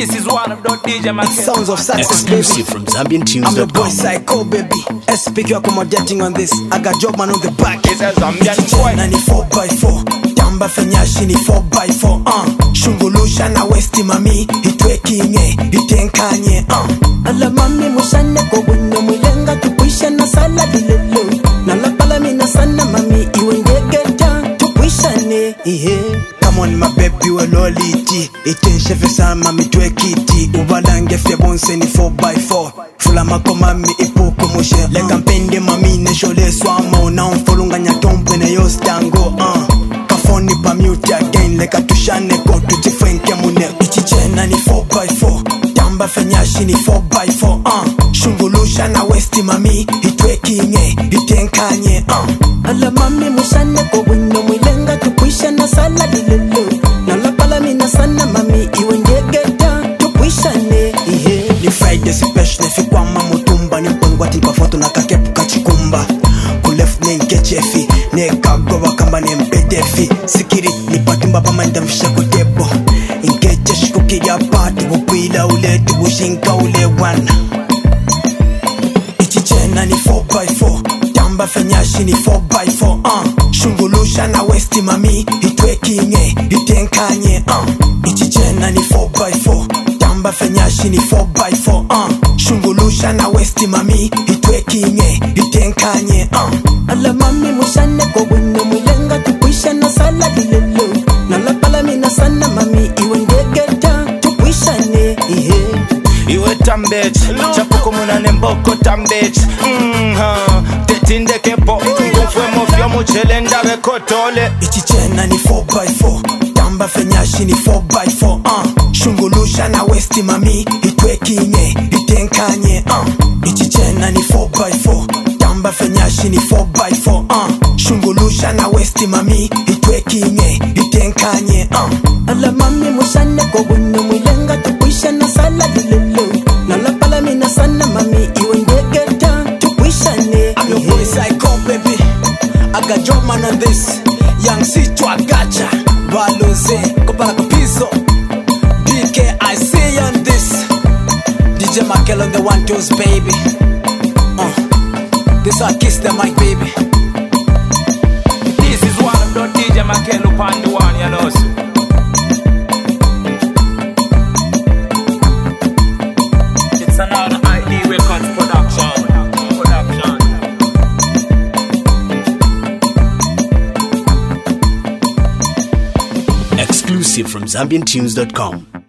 This is one of the DJ Makello. Sounds of success, Exclusive baby. from ZambianTunes.com. I'm your boy Psycho, baby. SPQ accommodating on this. I got job man on the back. It's a Zambian boy. 94x4 Tamba fenyashi ni 4x4 Shungulusha na westi mami Hitwekinye, hitenkanye Ala mami mushane ko wino mwilenga Tupuisha na sala dilelo Nalapala mina sana mami Iwe ngegeta tupuishane Come on my baby we loliti Itenshefe sana mami twekiti Ubalange fye bonse ni 4x4 Fula mako mami ipuku mushe Leka mpende mami neshole swama Unaunfolunga nyatompe ne yostango Kafoni pa mute again Leka tushane ko tujifenke mune Ichichena ni 4x4 Tamba fenyashi ni 4x4 Shungulusha na westi mami Hitwekinye, hitenkanye Ala mami mushane ko wino mwilenga Tupuisha na sala dilelo Nalapala mina sana mami Iwe ngegeta tupuishane Ni Friday special Fikwa mamutumba Ni mpongwa tipa foto na kakepu kachikumba Kulef ne nkechefi Ne kagoba kamba ne mpedefi Sikiri ni patumba pa mandamsha kutebo Nkecheshi kukiria pati Bukwila ule tubushinka ule wana Ichichena ni 4x4 Tamba fenyashi ni 4x4 Shungulusha na westi mami Hitwekinye, hitenkanye Ichichena ni 4x4 Tamba fenyashi ni 4x4 Shungulusha na westi mami Hitwekinye, hitenkanye Ala mami mushane ko wino mwilenga Tupuisha na sala dilelo Nalapala mina sana mami Iwe ngegeta tupuishane Iwe tambech Chapuko muna nemboko tambech Tetinde kepo Ngufwe mofya muchelenda bekotole Ichichena ni 4x4 Tamba fenyashi ni 4x4 Shungulusha na westi mami Hitwekinye, hitenkanye Ichichena ni 4x4 Tamba fenyashi ni 4x4 Shungulusha na westi mami Hitwekinye, hitenkanye Ala mami mushane ko wino mwilenga Tupuisha na sala dilelo Nalapala mina sana mami Iwe ngegeta tupuishane I'm your boy Psycho, baby. I got job man on this. Young C2 I gotcha. Baloze, Kopala Kapiso. BK, I see you on this. DJ Makello on the 1-2s, baby. This I kiss the mic, baby. This is one of the DJ Makello on the one, you know. It's another ID Records production. Exclusive from ZambianTunes.com.